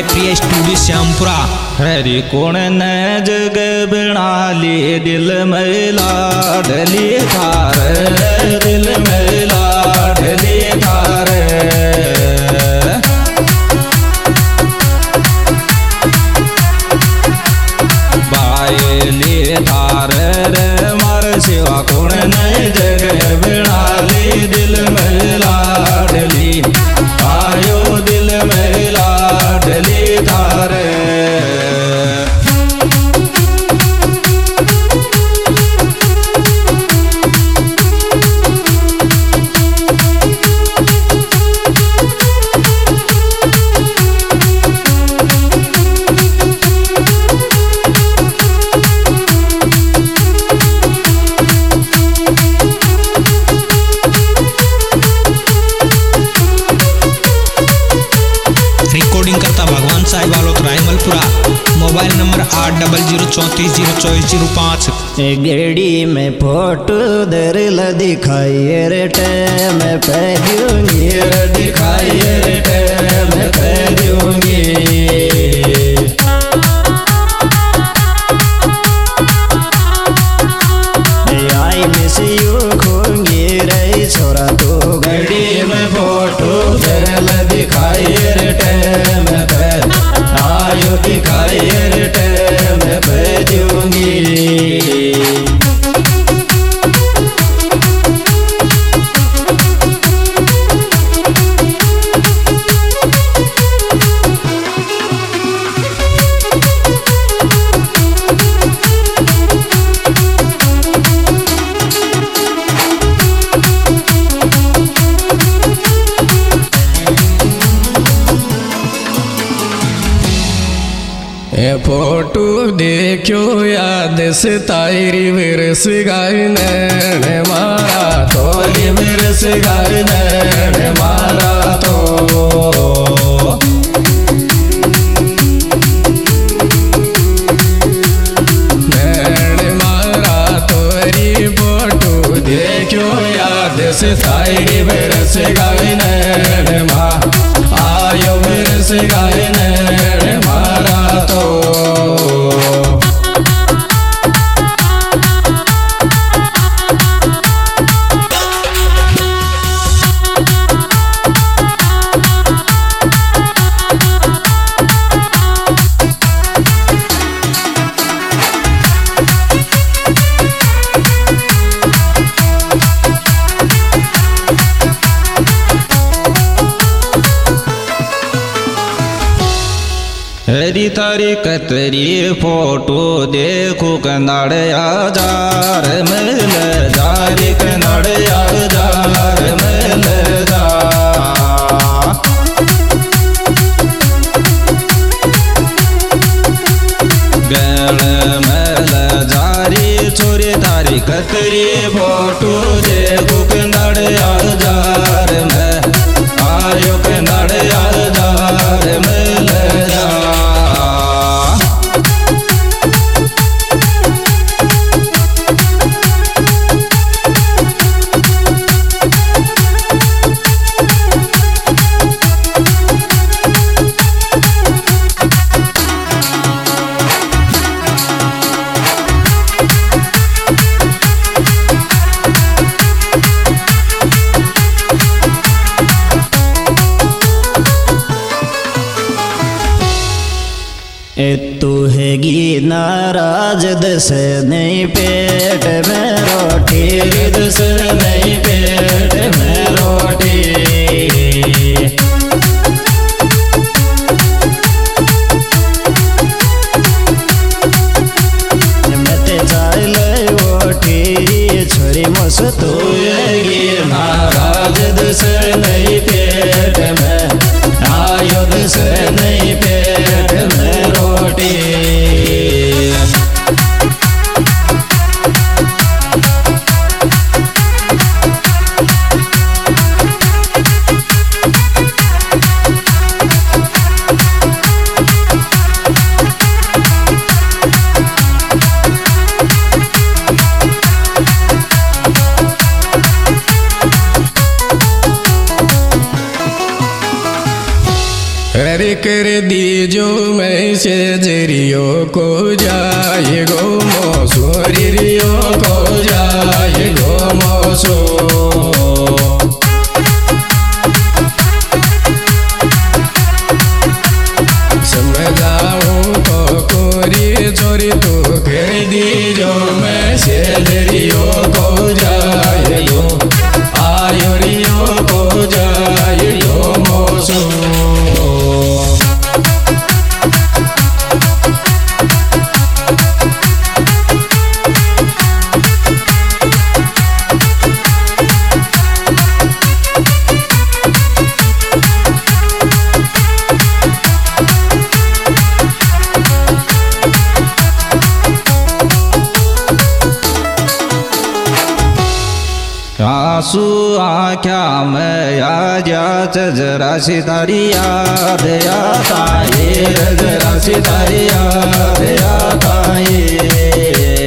प्रिय स्टूडियो श्यामपुरा। हरि कौन ने जग बना ली दिल में लाडली थार, दिल में लाडली थार। बायली थार रे मार शिवा कौन ने जग बना ली दिल में लाडली, आयो दिल में लाडली थार। Mobile number 8004302405। गेड़ी में फोटो दर दिखाइए रे टैम पे दूंगी, दिखाइए रे टैम पे दूंगी। आई मिस यू खूंगी रे छोरा तू घड़ी में फोटो दर दिखाइए रे टैम पे, आयो दिखाइए रे टैम पे दूंगी। फोटो देखो याद से तारी विरस गाय नैन मारा तो, विरस गाय नैन मारा तो। नैन मारा तोरी फोटो देखो याद से तारी विरस गाय नैन मा, आयो विरस गाय नैन मारा तो। हरी तारी कतरी फोटो देखो कनाड़ आजार मिल जारी, कनाड़ आजार मिल जा। गण मिल जारी छोरी तारी कतरी फोटो देखो कनाड़ आजार में, आयो कनाड़ आजार मिल जा। तू हैगी नाराज दस नहीं पेट में रोटी, दस नहीं पेट में रोटी। मत चाल ओटी छोरी मस तू हैगी नाराज दस नहीं पेट में, आयो दस नहीं पेट में रोटी। कर दीजो मैसेजरियो को जाए गो मोसोरियो को जाए गो मोसो समझाऊं तो कोरी चोरी तो कर दीजो मैसेजरियो को जाए गो आयोरियो को जाए गो मोसो आंसू आख्या में आ जा जरा सितारी याद आता ये जरा सितारी याद आता ये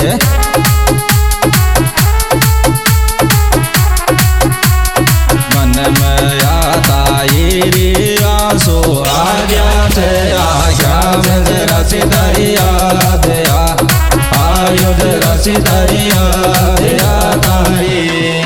मन में आता ये रे आंसू आ जा आख्या में जरा सितारी याद आयो जरा सितारी याद आता ये।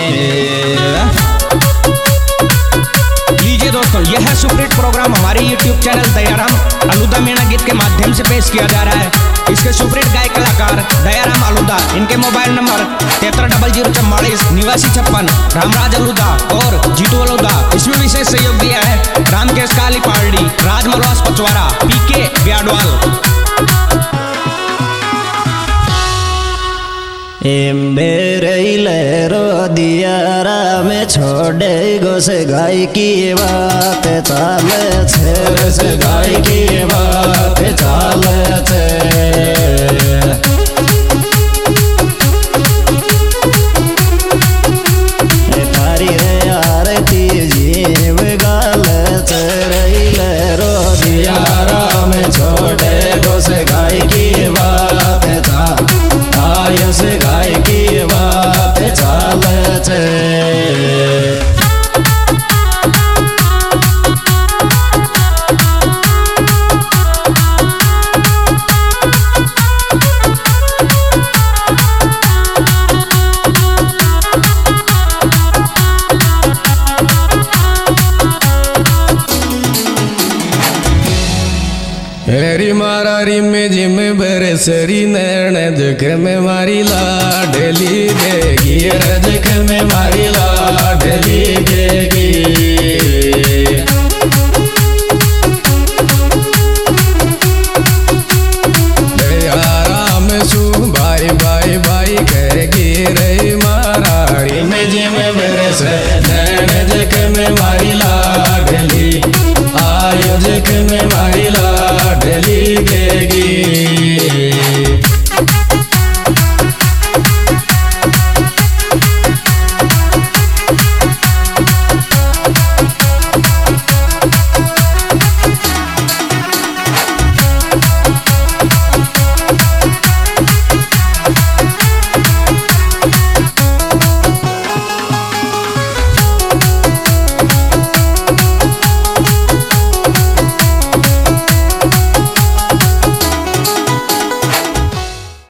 यह है सुपरहिट प्रोग्राम हमारे YouTube चैनल दयाराम आलूदा मीणा गीत के माध्यम से पेश किया जा रहा है। इसके सुपरहिट गायक कलाकार दयाराम आलूदा, इनके मोबाइल नंबर 730044 8956 रामराज आलूदा और जीतू आलूदा। इसमें विशेष सहयोग दिया है रामकेश काली पार्डी, राजमलवास पचवारा, PK ब्याडवाल। रो दियारा में छोड़े गो से गाय की बात चाले छे से गाय की बात चाले छे तारी रे आरती जीव गाल चरैले रो दियारा में छोड़े गो से गाय की बात आय से गाय की बात चाले छे। हेरी मारा रिम जिम बरसरी नैन दुख में मारी लाडली देख